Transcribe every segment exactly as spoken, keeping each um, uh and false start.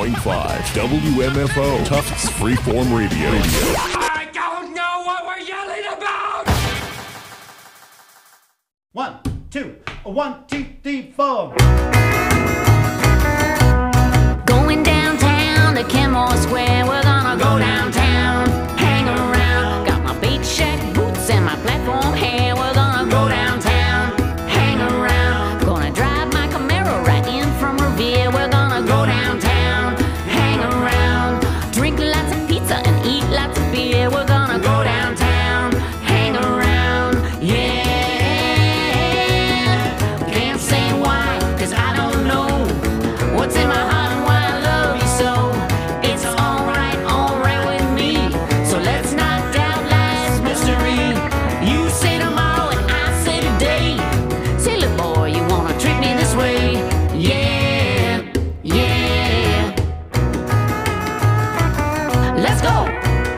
point five W M F O Tufts Freeform Radio. I don't know what we're yelling about! One, two, one, two, three, four. Going downtown to Kenmore Square, we're gonna go downtown, hang around. Got my beach shack boots and my platform hair, we're gonna go downtown, hang around. Gonna drive my Camaro right in from Revere, we're gonna go downtown, hang around. Drink lots of pizza and eat lots of beer, we're gonna go downtown, hang around, yeah. Can't say why, cause I don't know what's in my heart and why I love you so. It's alright, alright with me, so let's not doubt life's mystery. You say tomorrow and I say today. Say, look boy, you wanna treat me this way? Yeah, yeah. Let's go.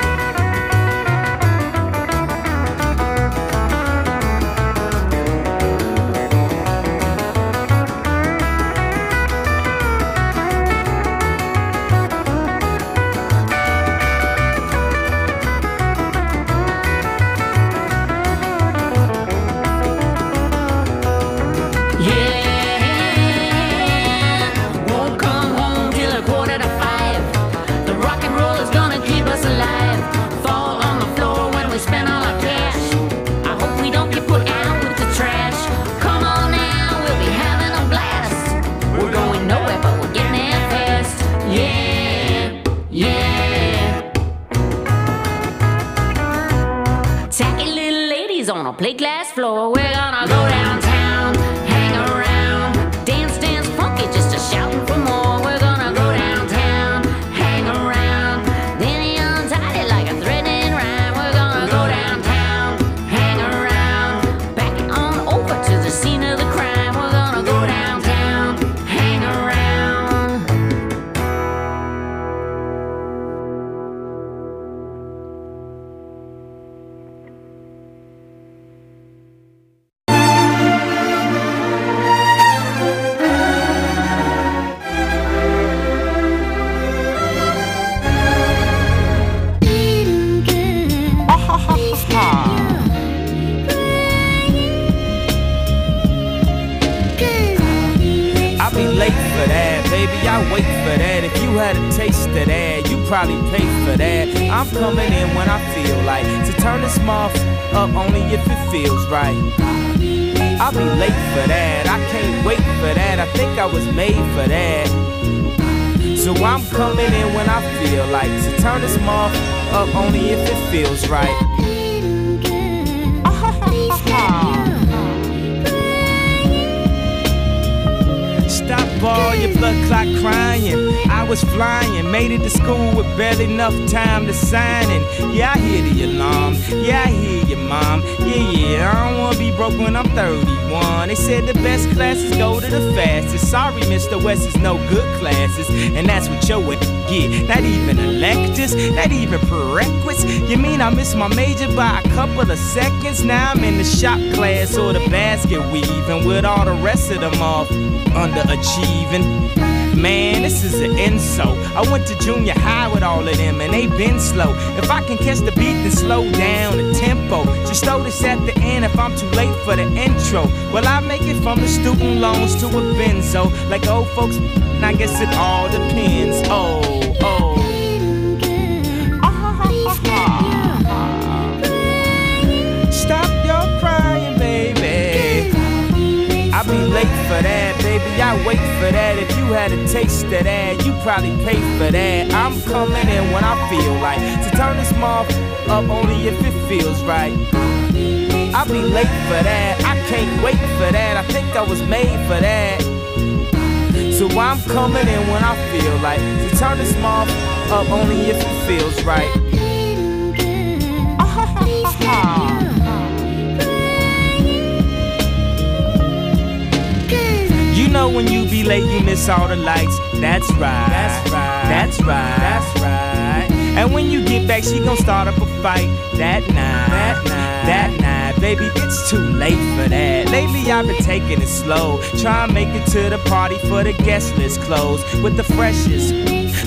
Yeah, won't come home till a quarter to five. The rock and roll is gonna keep us alive. Fall on the floor when we spend all our cash. I hope we don't get put out with the trash. Come on now, we'll be having a blast. We're going nowhere, but we're getting there fast. Yeah, yeah. Tacky little ladies on a plate glass floor. We're gonna go downtown, hang around, dance, dance funky, just a shouting for more. We're gonna go downtown, hang around, then he untied it like a threatening rhyme. We're gonna go downtown, hang around, back on over to the scene of the crime. We're gonna go downtown, hang around. I be late for that, baby, I wait for that. If you had a taste of that, you probably pay for that. I'm coming in when I feel like to turn this mouth up only if it feels right. I'll be late for that, I can't wait for that. I think I was made for that. So I'm coming in when I feel like to turn this mouth up only if it feels right. Stop all your blood clot crying. I was flying, made it to school with barely enough time to sign in. Yeah, I hear the alarm. Yeah, I hear you, mom. Yeah, yeah, I don't wanna be broke when I'm thirty-one. They said the best classes go to the fastest. Sorry, Mister West is no good classes, and that's what your would get. Not even electives, not even prerequisites. You mean I missed my major by a couple of seconds? Now I'm in the shop class or the basket weaving with all the rest of them off underachieving. Man, this is an insult. I went to junior high with all of them and they been slow. If I can catch the beat, then slow down the tempo. Just throw this at the end if I'm too late for the intro. Well, I make it from the student loans to a benzo. Like old folks, I guess it all depends. Oh, oh. Stop your crying, baby. I'll be late for that, baby, I wait for that. If you had a taste of that, you probably pay for that. I'm coming in when I feel like to turn this mouth up only if it feels right. I'll be late for that, I can't wait for that. I think I was made for that. So I'm coming in when I feel like to turn this mouth up only if it feels right. You know when you be late, you miss all the lights. That's right. That's right. That's right. That's right. And when you get back, she gon' start up a fight. That night. That night. That night. Baby, it's too late for that. Lately I've been taking it slow. Try and make it to the party for the guest list closed with the freshest.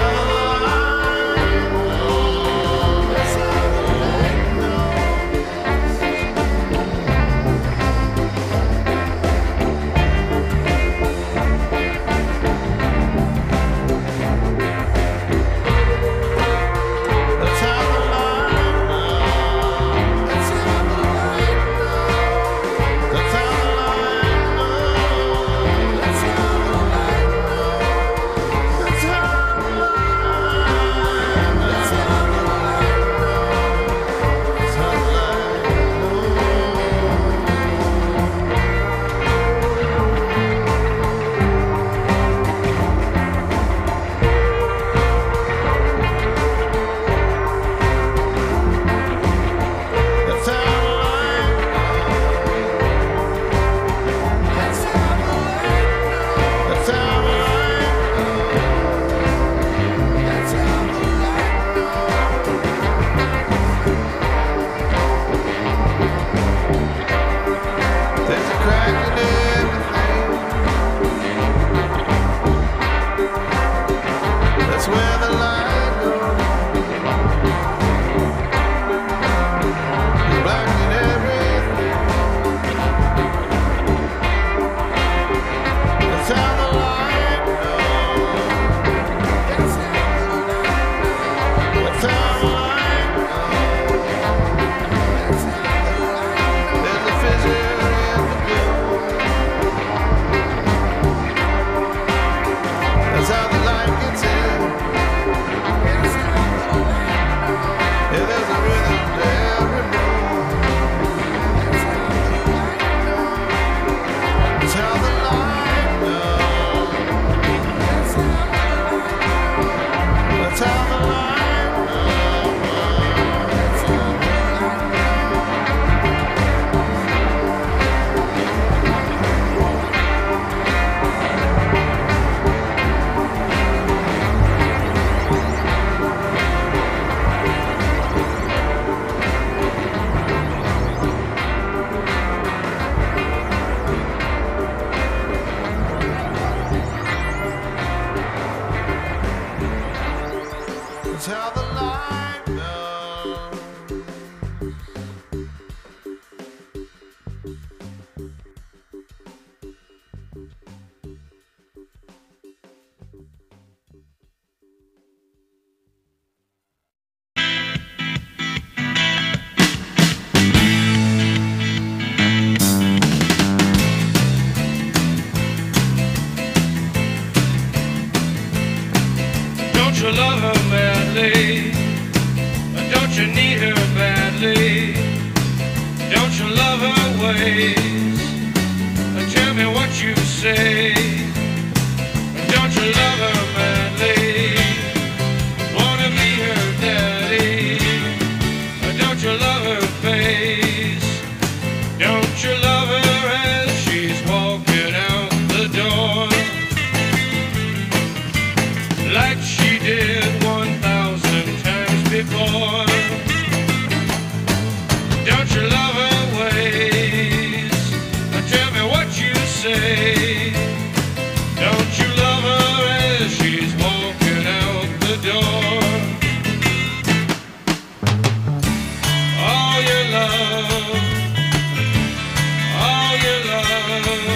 how the line. That's how the the light goes. Black and everything. That's how the light goes. That's how the light goes. There's a fissure in the blue. That's how the light gets in. Yeah, there's a rhythm to every move. That's how the light goes. That's how the light That's how the light goes. Don't you love her madly? Don't you need her badly? Don't you love her ways? Tell me what you say. Don't you love her madly? Wanna be her daddy? Don't you love her face? Don't you love her as she's walking out the door? Like she did one thousand times before. Don't you love her ways? Tell me what you say. Don't you love her as she's walking out the door? All your love, all your love,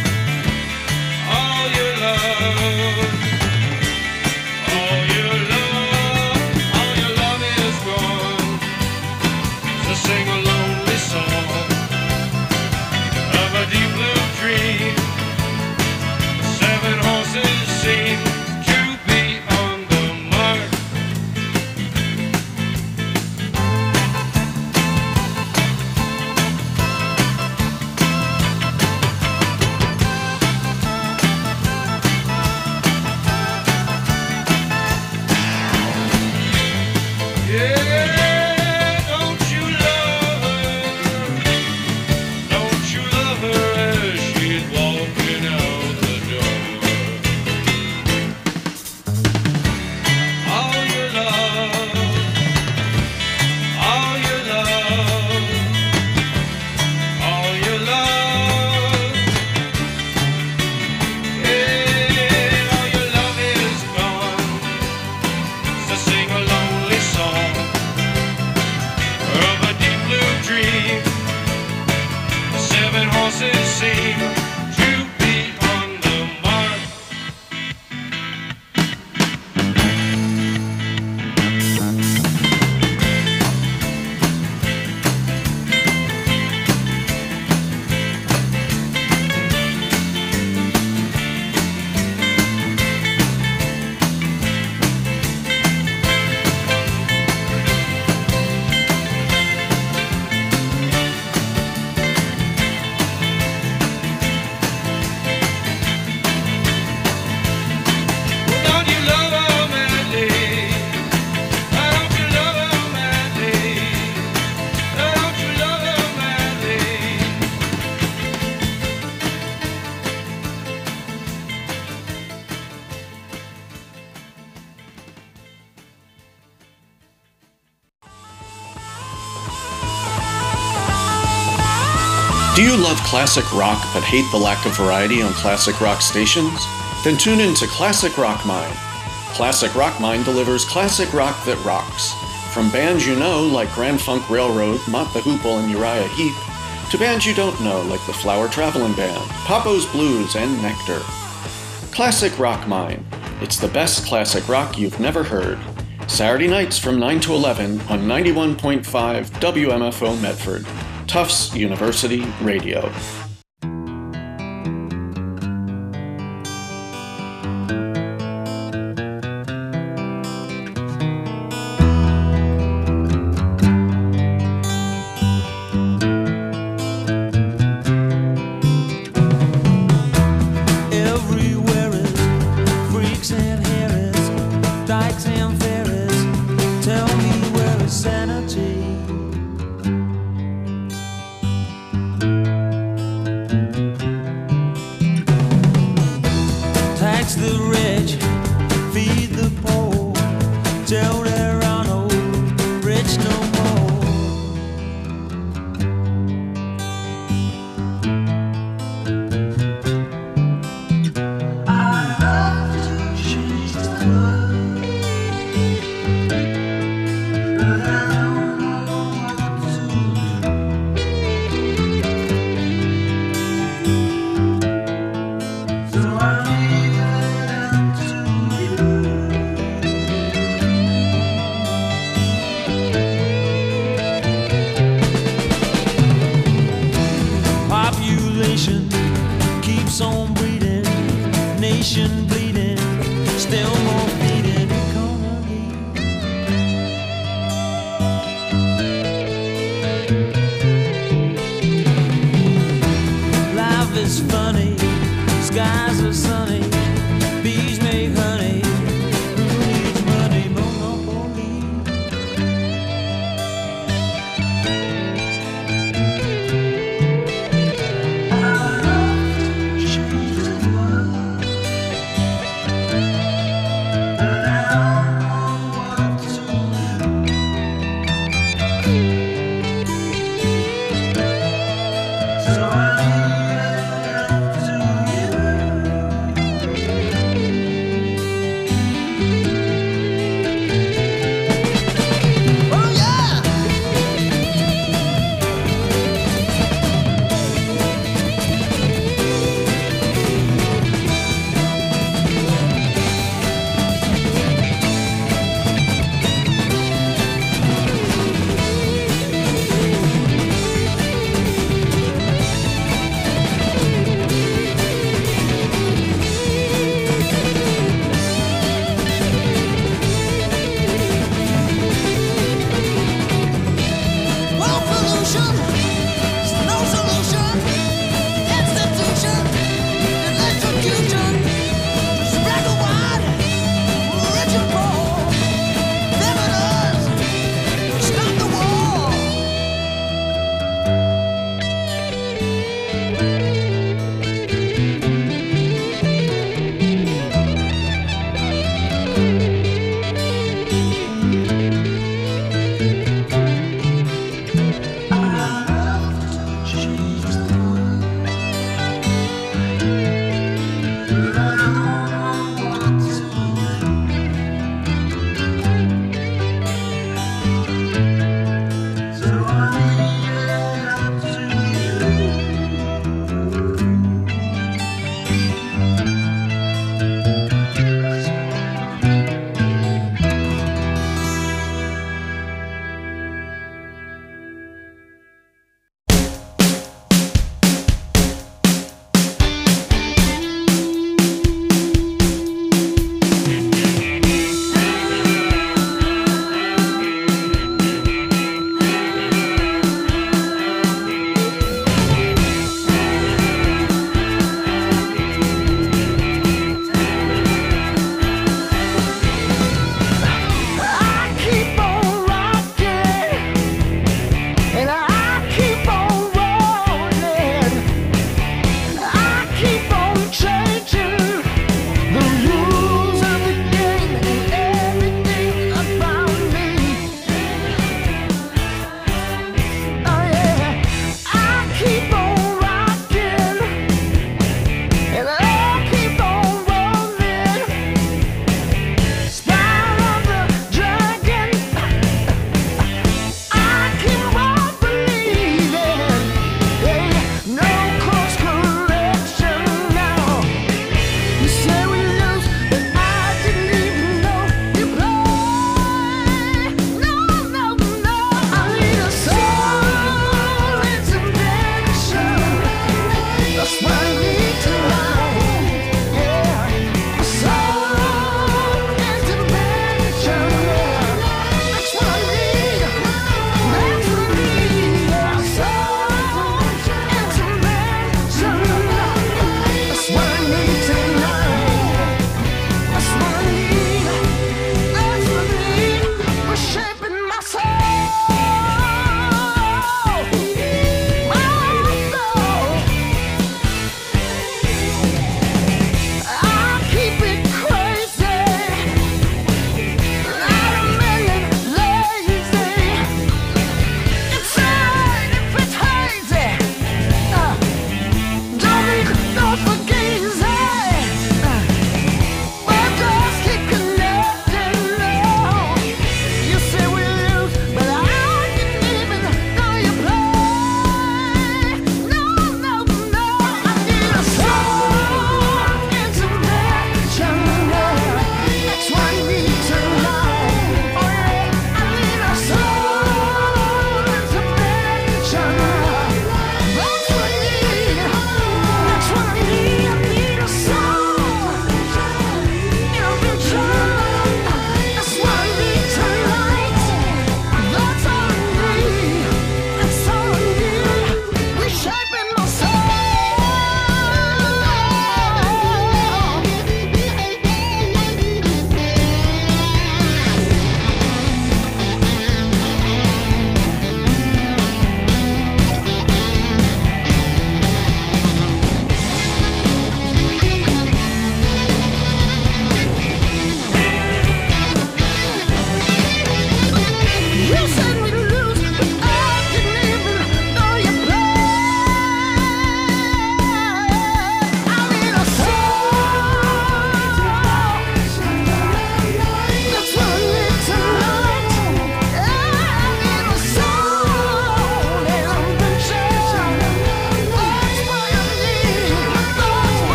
all your love. All your love, all your love is gone. So sing a lonely song of a deep blue dream. Seven horses seem to be on the mark. Yeah, don't you love her? Don't you love her as she's walking out the door? All your love, all your love, all your love. Yeah, all your love is gone. So sing a lonely song of a deep blue dream. Seven horses seem to be on the mark. Don't you love her madly? Don't you love her madly? Don't you love her madly? Do you love classic rock but hate the lack of variety on classic rock stations? Then tune in to Classic Rock Mine. Classic Rock Mine delivers classic rock that rocks. From bands you know like Grand Funk Railroad, Mott the Hoople, and Uriah Heep, to bands you don't know like the Flower Traveling Band, Papo's Blues, and Nectar. Classic Rock Mine. It's the best classic rock you've never heard. Saturday nights from nine to eleven on ninety-one point five W M F O Medford, Tufts University Radio.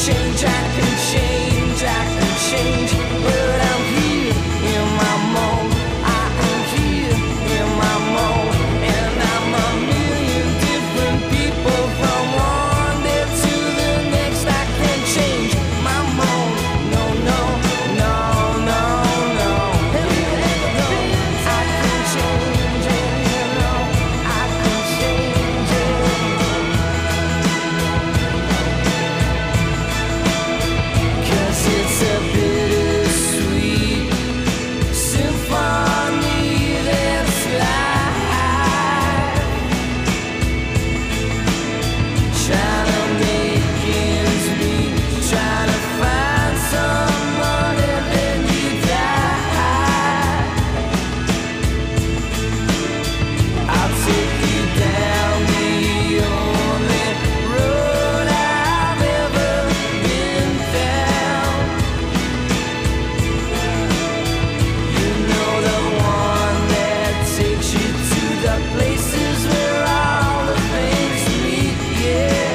change, I can change, I can change, but I'm here in my mode. I am here in my mode, and I'm a million different people from one day to the next. I can change my mode. No, no, no, no, no. No, I can change it. No, I can change it. 'Cause it's a bittersweet symphony that's life. Trying to make ends meet, trying to find someone and then you die. I'll take you down the only road I've ever been down. You know, the one that takes you to the places where all the things meet, yeah.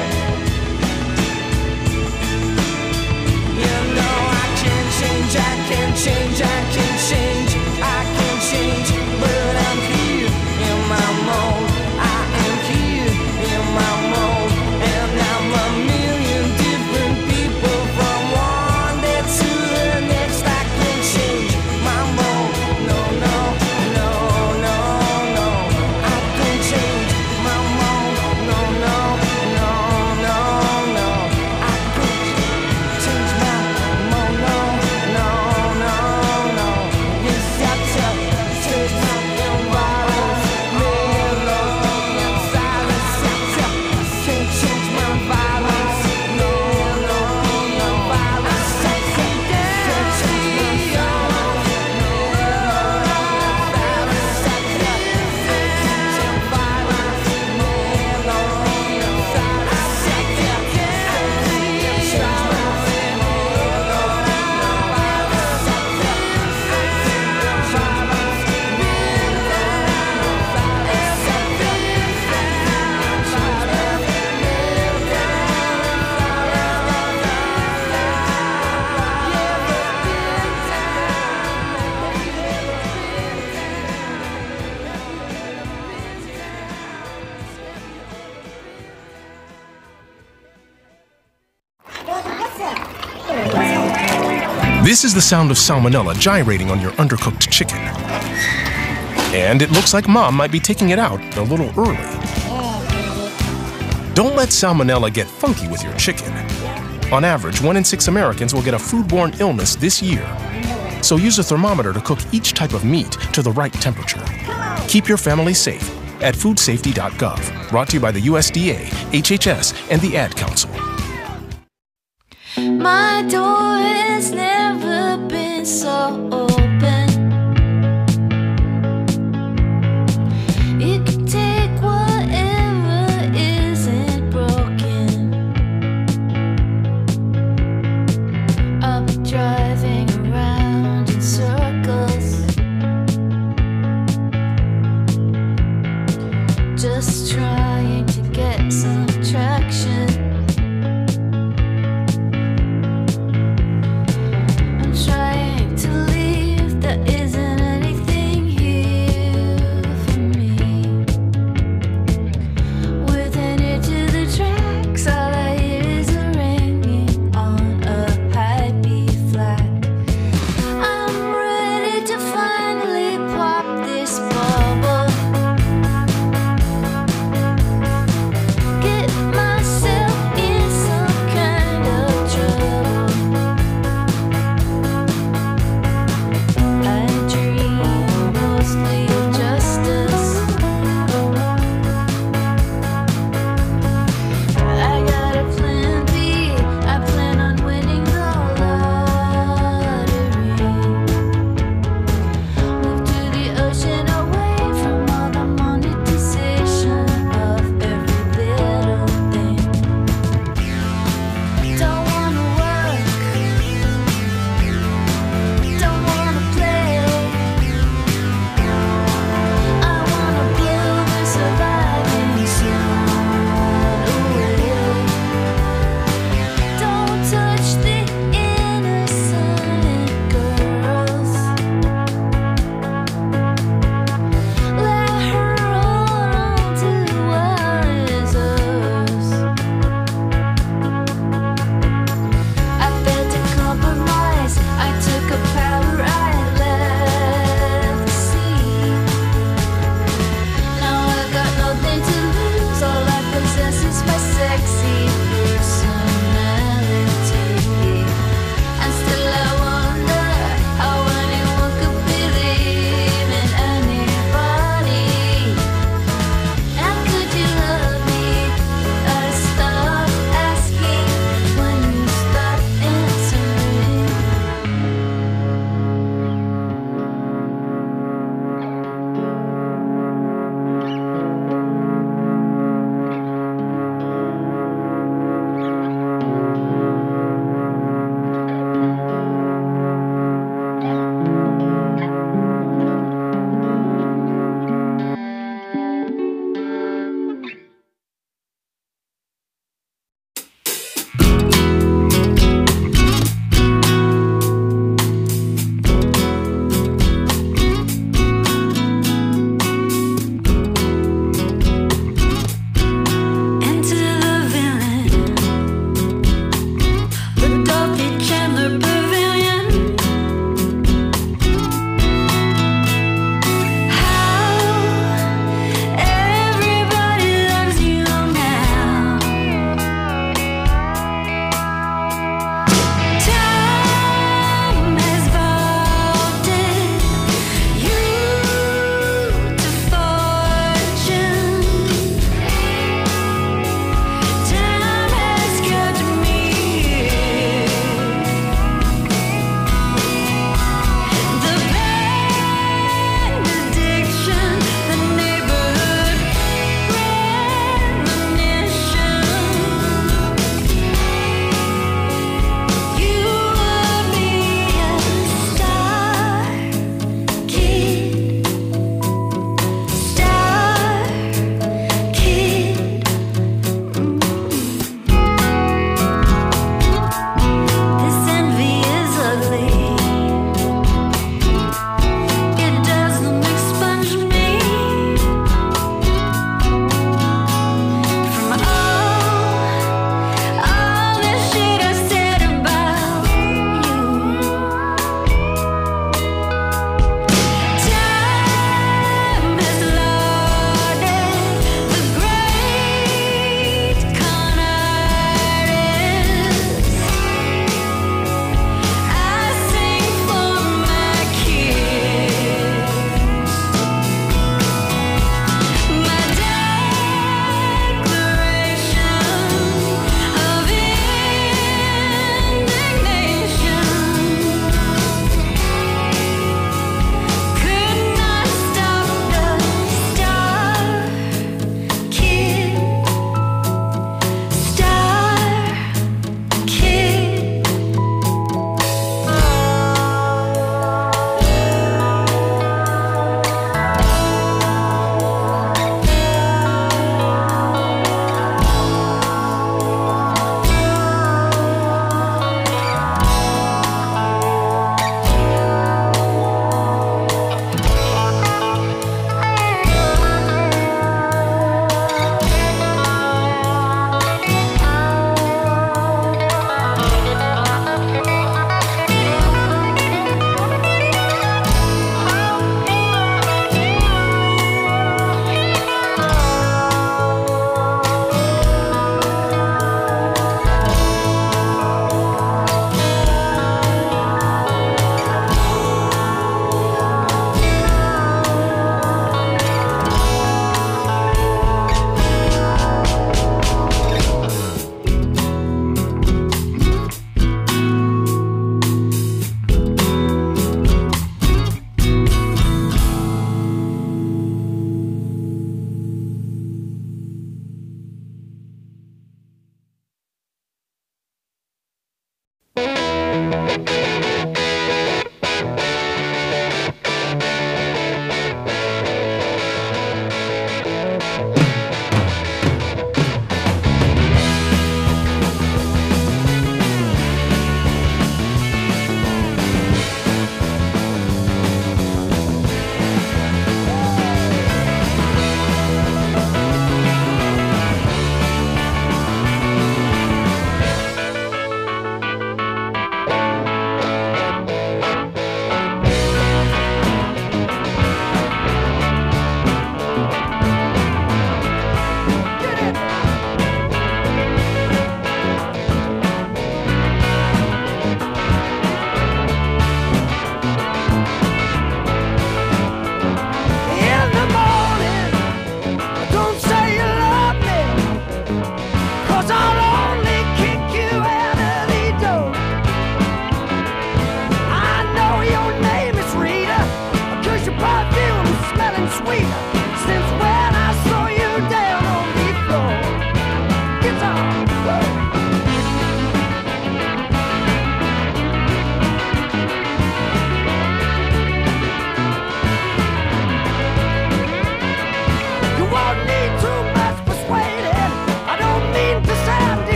You know, I can change, I can change, I can change, I can change, but I'm here in my mode. I am here in my mode, and I'm a million different people from one day to the next. I can change my mode. No, no, no, no, no. I can change my mode. No, no, no, no, no. I can change my mode. No, no, no, no. Yes, I tell, change my environment. Melody and silence. I tell, can't change my violence. No, no, no violence. I say, can't change my violence. No, no, violence. I tell, can't change violence. Melody and silence. I tell, can't change my violence. No, no, violence. I tell, can't change violence. This is the sound of salmonella gyrating on your undercooked chicken. And it looks like Mom might be taking it out a little early. Don't let salmonella get funky with your chicken. On average, one in six Americans will get a foodborne illness this year. So use a thermometer to cook each type of meat to the right temperature. Keep your family safe at food safety dot gov. Brought to you by the U S D A, H H S, and the Ad Council. My door has never been so open. You can take whatever isn't broken. I'll be driving around in circles, just trying to get some traction. Trying to leave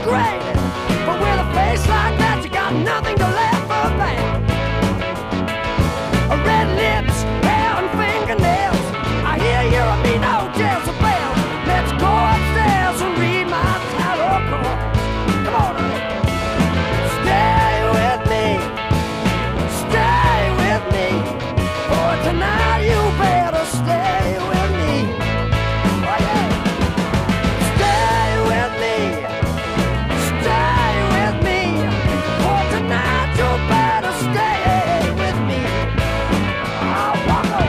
great. But with a face like that, you got nothing to laugh about. Red lips, hair and fingernails. I hear you're a mean old Jezebel. Let's go upstairs and read my tarot card. Come on, honey. Stay with me. Stay with me. For tonight you better stay with me. Oh yeah. Stay with me. Stay with me. For tonight you better stay with me. I'll walk over.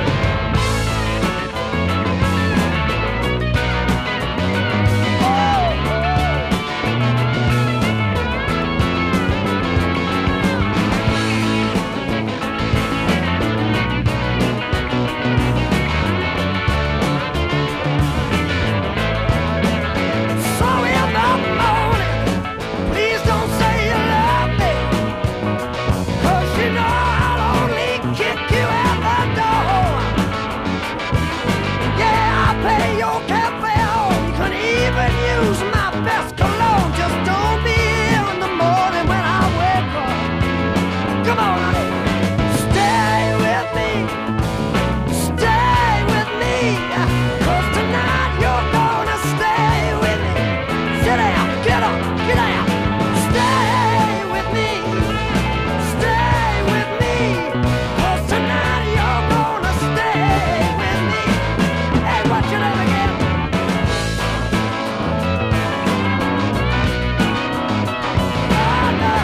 Come on, honey. Stay with me. Stay with me. 'Cause tonight you're gonna stay with me. Sit down, get up, get out. Stay with me. Stay with me. 'Cause tonight you're gonna stay with me. Hey, what's your name again? I know.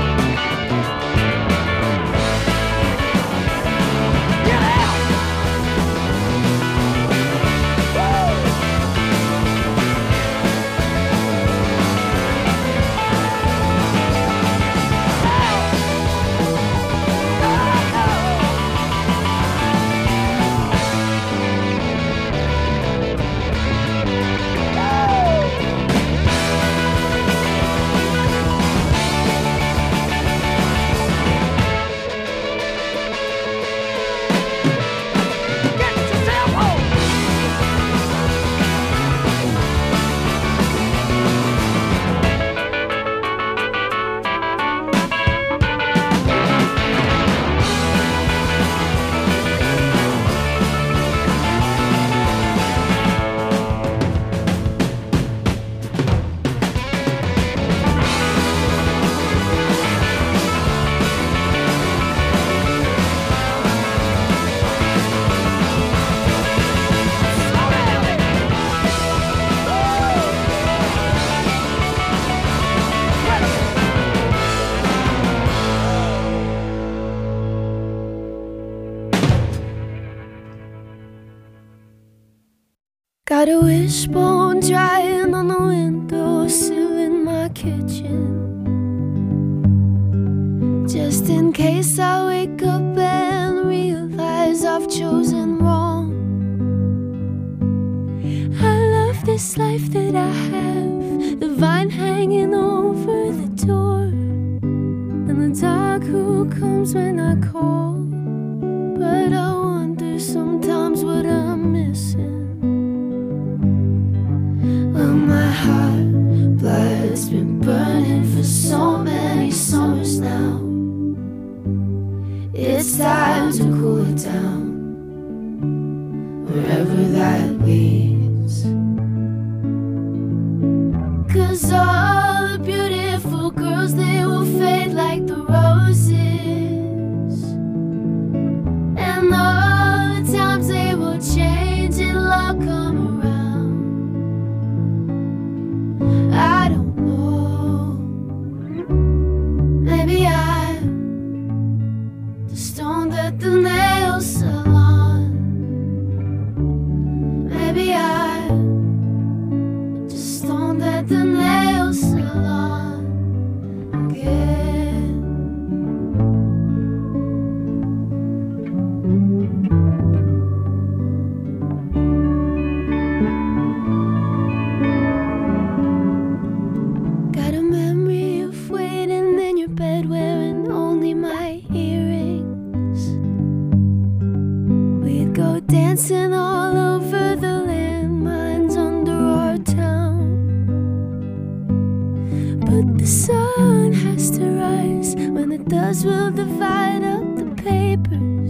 Got a wishbone drying on the windowsill in my kitchen, just in case I wake up and realize I've chosen wrong. I love this life that I have, the vine hanging over the door, and the dog who comes when I call. But I wonder sometimes what I'm missing. Well, my heart blood's been burning for so many summers now. It's time to cool it down, wherever that leads. 'Cause all the beautiful girls, they will fade like the roses, and all the times they will change and love come around. I don't know, maybe I'm the stone that the nails salon. Maybe I'm just stone that the nails salon again. But the sun has to rise. When it does, we'll divide up the papers.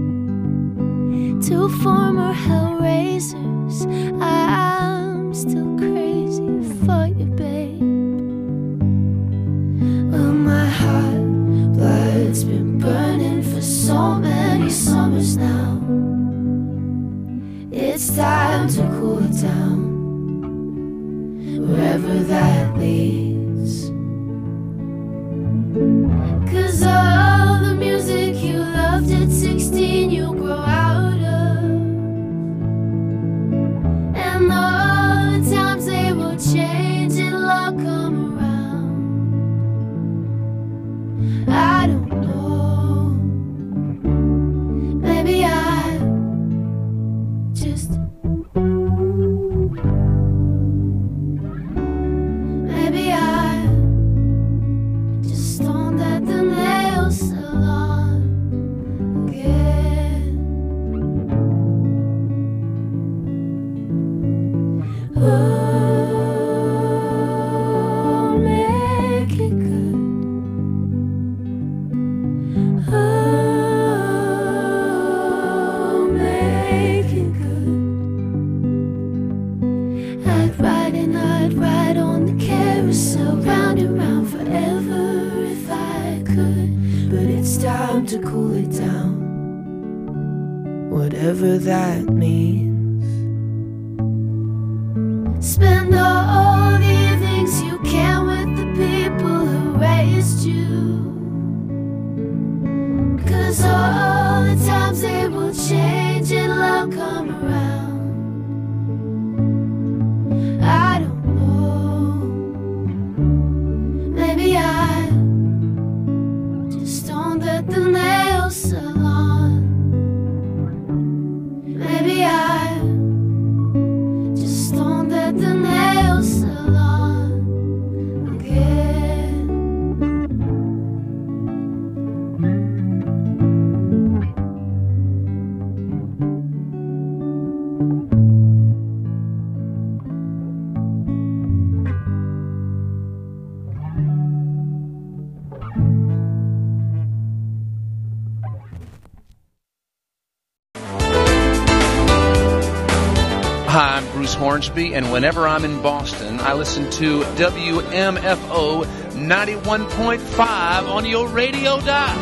Two former hellraisers. I'm still crazy for you, babe. Well, my heart blood's been burning for so many summers now. It's time to cool it down, wherever that leads. 'Cause all the music you loved at sixteen you'll grow out of, and all the times they will change, it'll all come around. I don't know, maybe I just maybe I just stoned at the nail salon again. Oh, make it good. Oh, make it good. I'd ride and I'd ride on the carousel, round and round forever if I could. But it's time to cool it down, whatever that means. Spend all the evenings you can with the people who raised you. 'Cause all the times they will change, it'll all come around. I don't know, maybe I just stoned at the nail salon. Maybe I just stoned at the nail salon again. Hi, I'm Bruce Hornsby, and whenever I'm in Boston, I listen to W M F O ninety-one point five on your radio dial.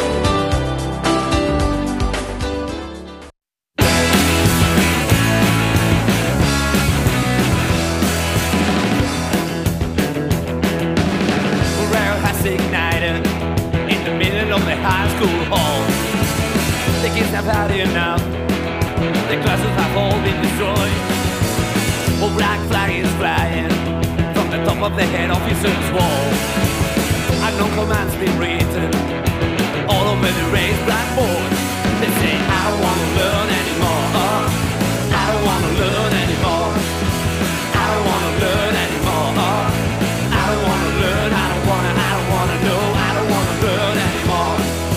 Morale has ignited in the middle of the high school hall. The kids have had enough. The classes have all been destroyed. A black flag is flying from the top of the head officer's wall. And no commands been written all over the raised blackboard. They say, I don't want to learn anymore. I don't want to learn anymore. I don't want to learn anymore. I don't want to learn. I don't want to. I don't want to know. I don't want to learn anymore.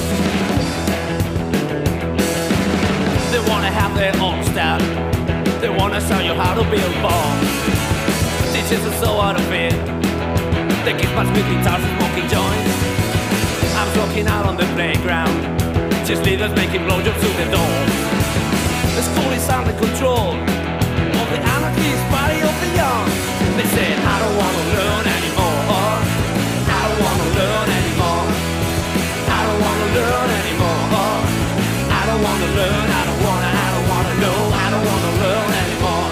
They want to have their own style. They want to show you how to build bombs. Teachers are so out of it. They keep us with guitars and smoking joints. I'm walking out on the playground. Just leaders making blowjobs to the door. The school is under control of the anarchist party of the young. They said, I don't want to learn anymore. I don't want to learn anymore. I don't want to learn anymore. I don't want to learn. I don't want to. I don't want to know. I don't want to learn anymore.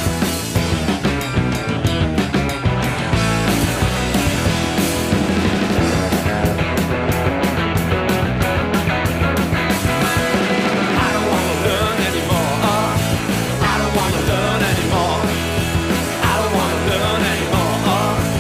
I don't want to learn anymore. I don't want to learn anymore. I don't want to learn anymore.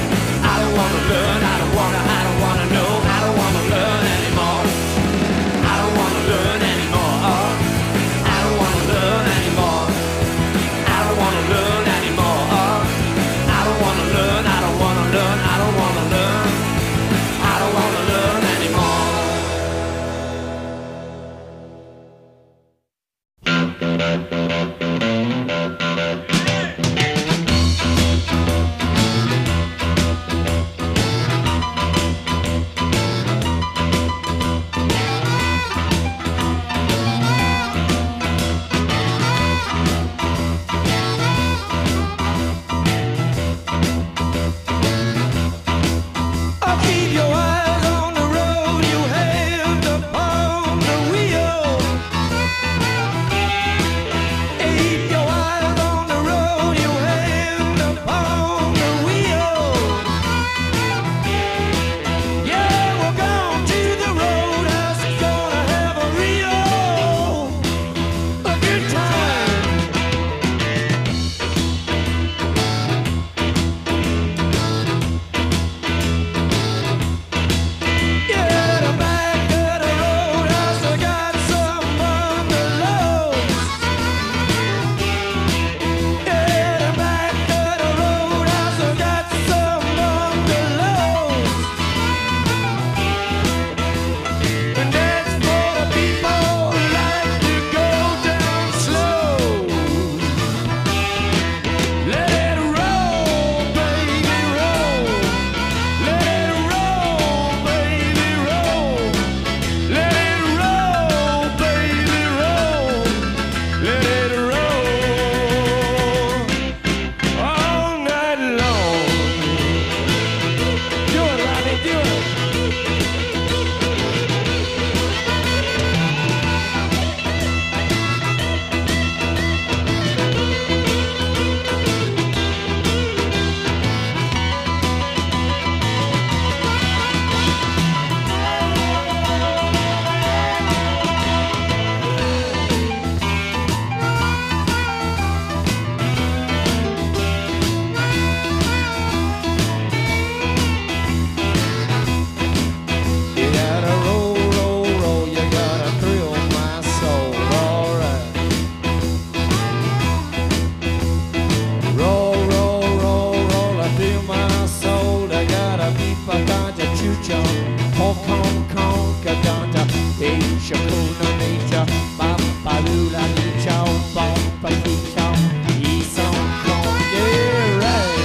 vipa ganja chucho, Hong Kong Kong ganja, Asia Kuna Nature, Papa Lula Nichao, Papa Nichao, East Hong Kong, yeah right.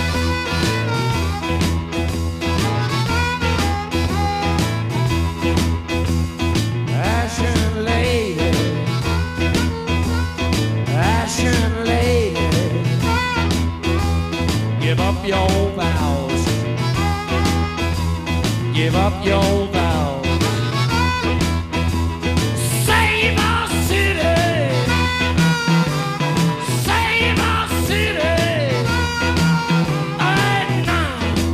Ashen lady, Ashen lady, give up your vows, give up your vows. Save our city, save our city, right now.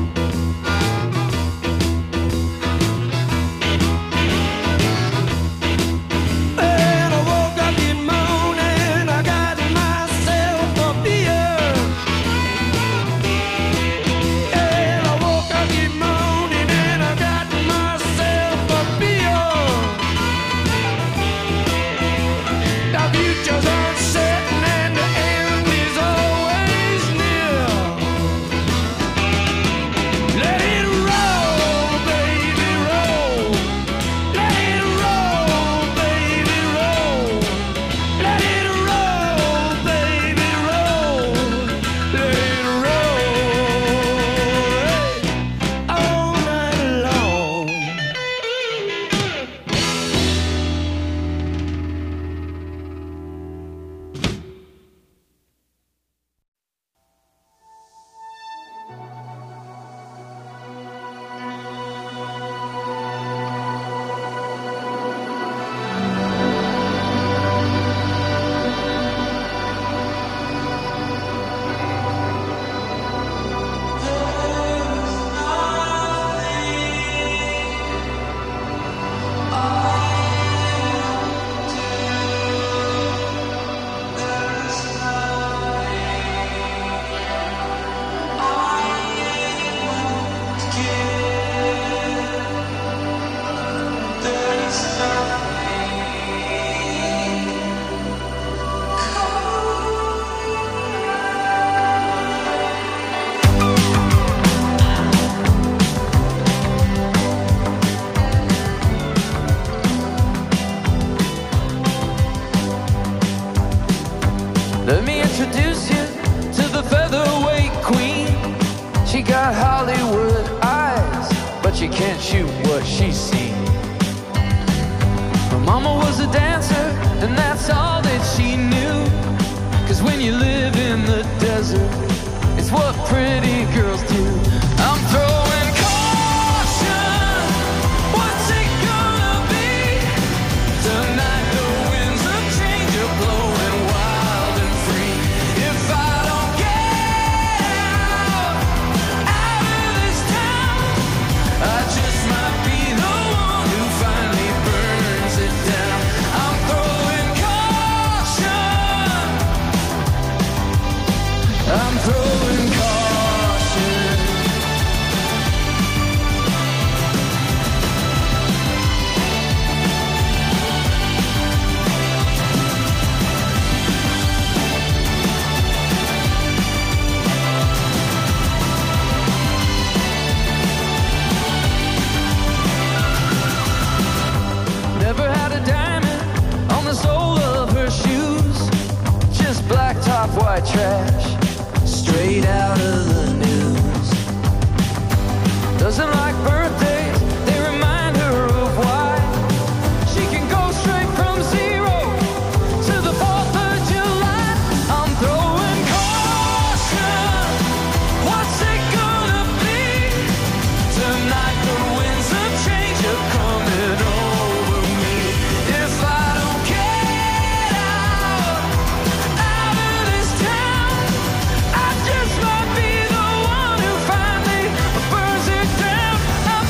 And I woke up this morning, I got myself a beer. And I woke up this morning and I got myself a beer. The future's uncertain and the end is always near. Let it roll, baby, roll. Let it roll, baby, roll. Let it roll, baby, roll. Let it roll all night long. Let me introduce you to the featherweight queen. She got Hollywood eyes, but she can't shoot what she's seen. Her mama was a dancer, and that's all that she knew. Cause when you live in the desert, it's what pretty girls do. I'm throwing caution. What's it gonna be? Tonight the winds of change are blowing wild and free. If I don't get out, out of this town, I just might be the one who finally burns it down. I'm throwing caution. I'm throwing caution. Never had a diamond on the sole of her shoes. Just black top, white trash, straight out of the news. Doesn't like birthdays, they remind her of why. She can go straight from zero to the fourth of July. I'm throwing caution. What's it gonna be? Tonight the winds of change are coming over me. If I don't get out, out of this town, I just might be the one who finally burns it down. I'm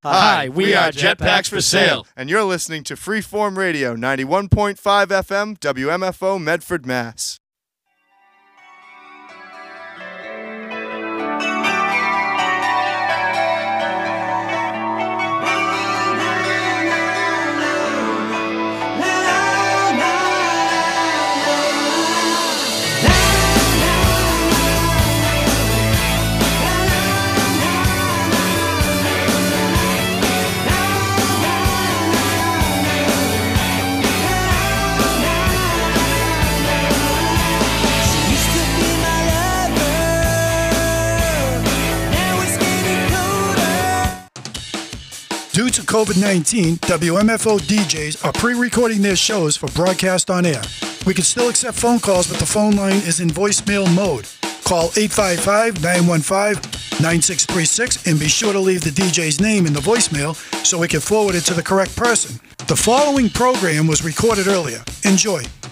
Hi, we are Jetpacks for Sale. And you're listening to Freeform Radio, ninety-one point five F M, W M F O, Medford, Mass. Due to COVID nineteen, W M F O D Js are pre-recording their shows for broadcast on air. We can still accept phone calls, but the phone line is in voicemail mode. Call eight five five, nine one five, nine six three six and be sure to leave the D J's name in the voicemail so we can forward it to the correct person. The following program was recorded earlier. Enjoy.